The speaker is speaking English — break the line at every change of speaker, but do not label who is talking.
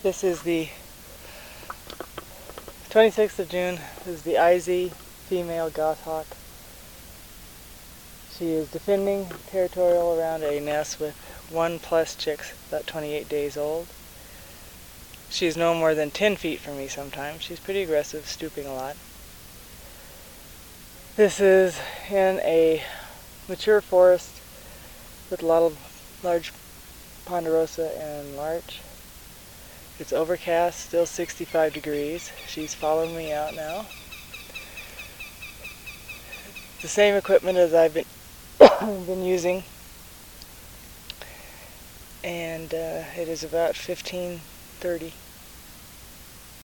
This is the 26th of June. This is the IZ female goshawk. She is defending territorial around a nest with 1+ chicks, about 28 days old. She's no more than 10 feet from me sometimes. She's pretty aggressive, stooping a lot. This is in a mature forest with a lot of large ponderosa and larch. It's overcast, still 65 degrees. She's following me out now. The same equipment as I've been using, and it is about 15:30